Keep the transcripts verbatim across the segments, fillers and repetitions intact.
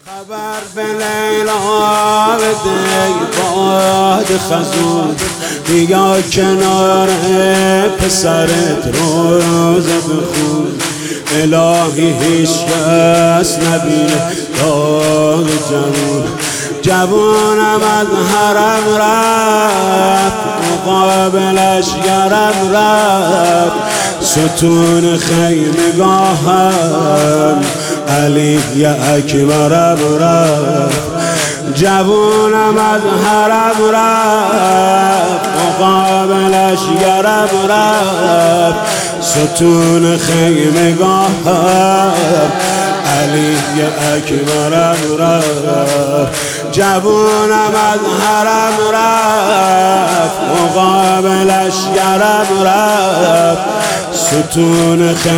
خبر به لیلا بده باد خزون، بیا کنار پسرت روزه بخون. الهی هیچ کس نبینه داغ جوون، جوونم از حرم رفت مقابلش گرم رفت. ستون خیمگاهم علی اکبرم رفت. جوونم از حرم رفت مقابلش گرم رفت. ستون خیمگاهم علی اکبرم رفت. جوونم از حرم رفت مقابلش گرم رفت. ستون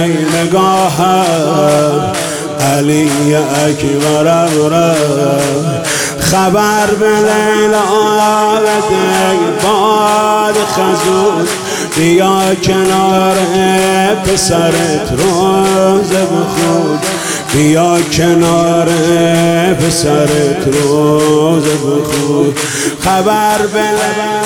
خیمگاهم علی اکبرم رفت. خبر به لیلا بده باد خزون، بیا کنار پسرت روزه بخون. بیا کنار پسرت روزه بخون. خبر به لیلا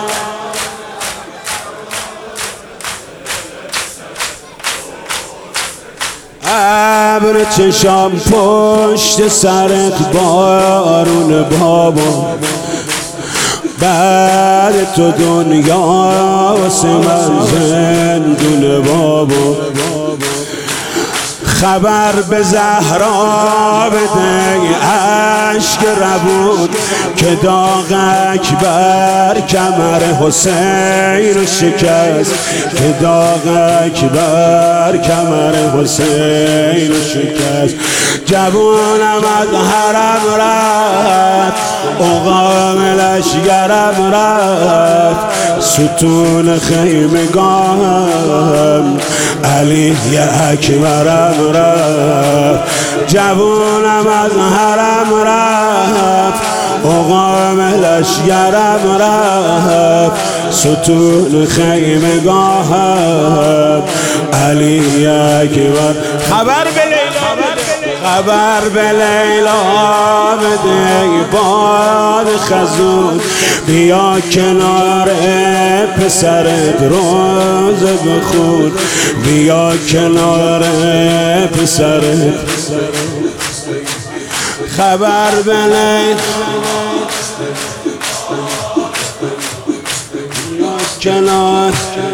ابر چشام پشت سرت بارون بابا، بعد تو دنیا واسه من زندون بابا. خبر به زهرا بده عشق ربود، که داغ اکبر کمر حسین رو شکست. که داغ اکبر کمر حسین رو شکست. جوونم از حرم رفت مقابلش گرم رفت. ستون خیمگاهم علی اکبرم رفت. جوونم از حرم رفت مقابلش گرم رفت. ستون خیمگاهم علی اکبر. خبر به لیلا خبر به لیلا بده باد خزون، بیا کنار پسرت روزه بخون. بیا کنار پسرت. خبر به لیلا کنار